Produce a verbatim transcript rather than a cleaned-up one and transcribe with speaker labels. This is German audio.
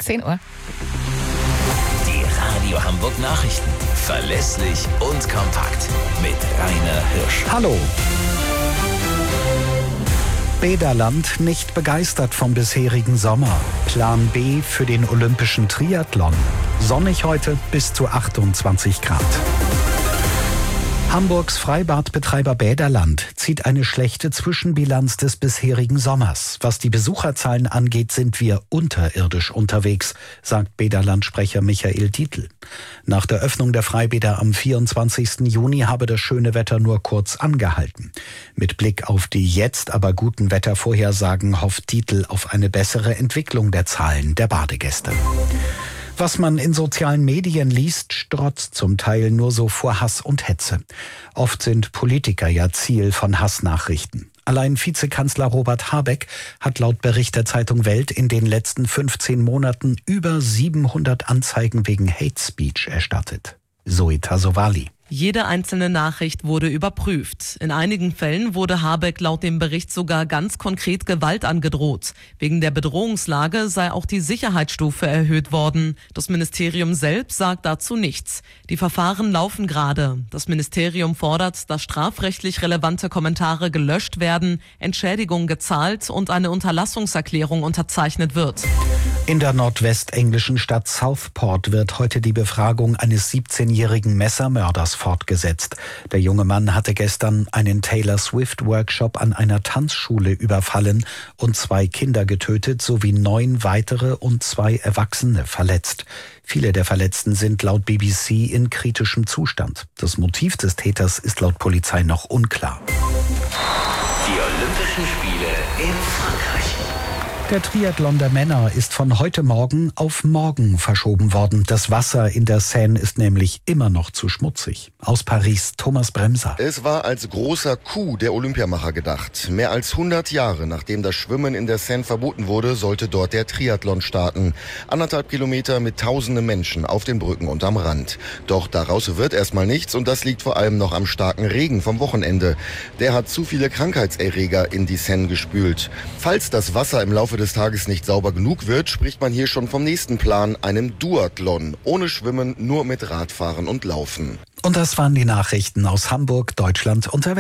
Speaker 1: zehn Uhr.
Speaker 2: Die Radio Hamburg Nachrichten. Verlässlich und kompakt. Mit Rainer Hirsch.
Speaker 3: Hallo. Bäderland nicht begeistert vom bisherigen Sommer. Plan B für den olympischen Triathlon. Sonnig heute bis zu achtundzwanzig Grad. Hamburgs Freibadbetreiber Bäderland zieht eine schlechte Zwischenbilanz des bisherigen Sommers. Was die Besucherzahlen angeht, sind wir unterirdisch unterwegs, sagt Bäderland-Sprecher Michael Dietl. Nach der Öffnung der Freibäder am vierundzwanzigsten Juni habe das schöne Wetter nur kurz angehalten. Mit Blick auf die jetzt aber guten Wettervorhersagen hofft Dietl auf eine bessere Entwicklung der Zahlen der Badegäste. Was man in sozialen Medien liest, strotzt zum Teil nur so vor Hass und Hetze. Oft sind Politiker ja Ziel von Hassnachrichten. Allein Vizekanzler Robert Habeck hat laut Bericht der Zeitung Welt in den letzten fünfzehn Monaten über siebenhundert Anzeigen wegen Hate Speech erstattet. Zoe Tasovali.
Speaker 4: Jede einzelne Nachricht wurde überprüft. In einigen Fällen wurde Habeck laut dem Bericht sogar ganz konkret Gewalt angedroht. Wegen der Bedrohungslage sei auch die Sicherheitsstufe erhöht worden. Das Ministerium selbst sagt dazu nichts. Die Verfahren laufen gerade. Das Ministerium fordert, dass strafrechtlich relevante Kommentare gelöscht werden, Entschädigung gezahlt und eine Unterlassungserklärung unterzeichnet wird.
Speaker 3: In der nordwestenglischen Stadt Southport wird heute die Befragung eines siebzehnjährigen Messermörders fortgesetzt. Der junge Mann hatte gestern einen Taylor Swift-Workshop an einer Tanzschule überfallen und zwei Kinder getötet sowie neun weitere und zwei Erwachsene verletzt. Viele der Verletzten sind laut B B C in kritischem Zustand. Das Motiv des Täters ist laut Polizei noch unklar.
Speaker 2: Die Olympischen Spiele in Frankreich.
Speaker 3: Der Triathlon der Männer ist von heute Morgen auf morgen verschoben worden. Das Wasser in der Seine ist nämlich immer noch zu schmutzig. Aus Paris, Thomas Bremser.
Speaker 5: Es war als großer Coup der Olympiamacher gedacht. Mehr als hundert Jahre nachdem das Schwimmen in der Seine verboten wurde, sollte dort der Triathlon starten. Anderthalb Kilometer mit tausenden Menschen auf den Brücken und am Rand. Doch daraus wird erstmal nichts und das liegt vor allem noch am starken Regen vom Wochenende. Der hat zu viele Krankheitserreger in die Seine gespült. Falls das Wasser im Laufe des Tages nicht sauber genug wird, spricht man hier schon vom nächsten Plan, einem Duathlon. Ohne Schwimmen, nur mit Radfahren und Laufen.
Speaker 3: Und das waren die Nachrichten aus Hamburg, Deutschland und der Welt.